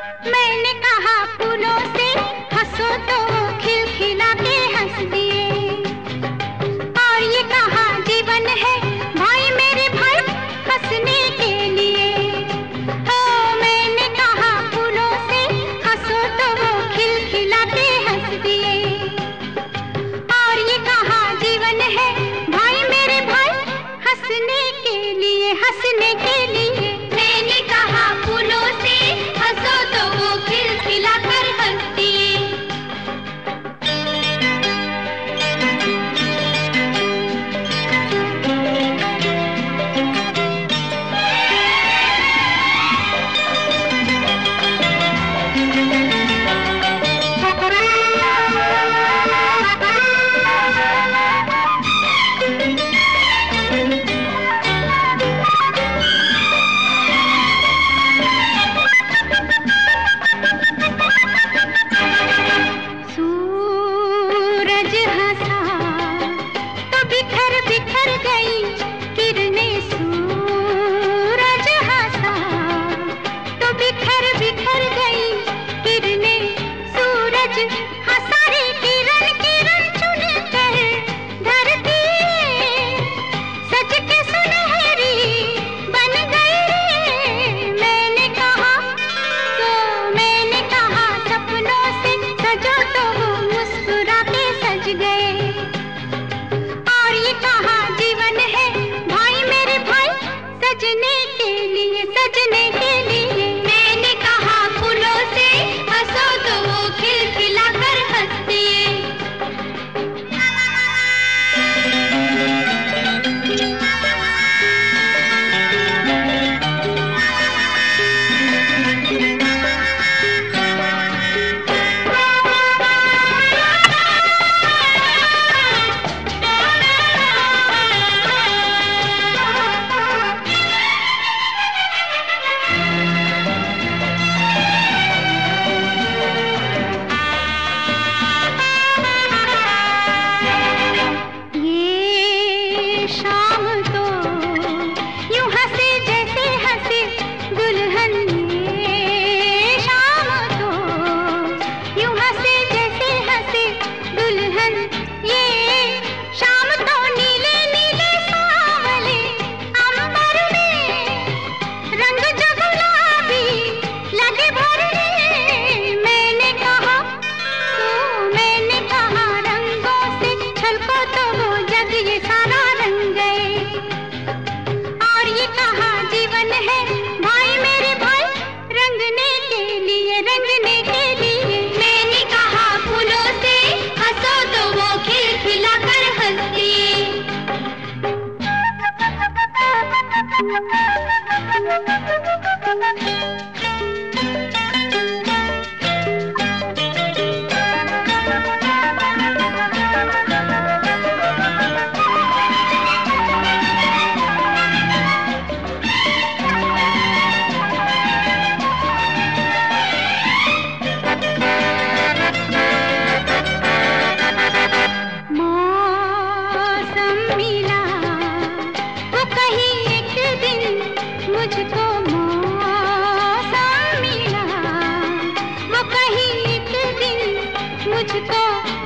मैंने कहा फूलों से हंसो तो वो खिलखिला के हंस दिए, और ये कहा जीवन है भाई मेरे भाई हंसने के लिए। ओ मैंने कहा फूलों से हंसो तो वो खिलखिला के हंस दिए, और ये कहा जीवन है भाई मेरे भाई हंसने के लिए, हंसने के लिए। मैंने कहा फूलों से हंसो तो वो खिलखिला कर हंस दिए। सूरज हंसा तो बिखर बिखर गई किरणें, सूरज हंसा तो बिखर बिखर गई किरणें, सूरज हंसा रे किरण किरण चुन कर धरती सज के सुनहरी बन गई रे। मैंने कहा सपनों से सजो तो वो मुस्कुराते सज गए, और ये कहा जीवन है भाई मेरे भाई सजने के लिए, सजने के लिए। मैंने कहा फूलों से हंसो तो वो खिलखिला कर हंस दिए। ये शाम तो यूं हंसे जैसे हंसे दुल्हन, ये शाम तो यूं हंसे जैसे हंसे दुल्हन, ये शाम तो नीले नीले सांवले अंबर में रंग जो गुलाबी लगे भरने। मैंने कहा रंगों से छलको तो वो जग ये सारा रंग गए, और ये कहा जीवन है भाई मेरे भाई रंगने के लिए, रंगने के लिए। मैंने कहा फूलों से हंसो तो वो खिलखिला कर हंस दिए। मौसम मिला वो कहीं एक दिन मुझको, मौसम मिला वो कहीं एक दिन मुझको।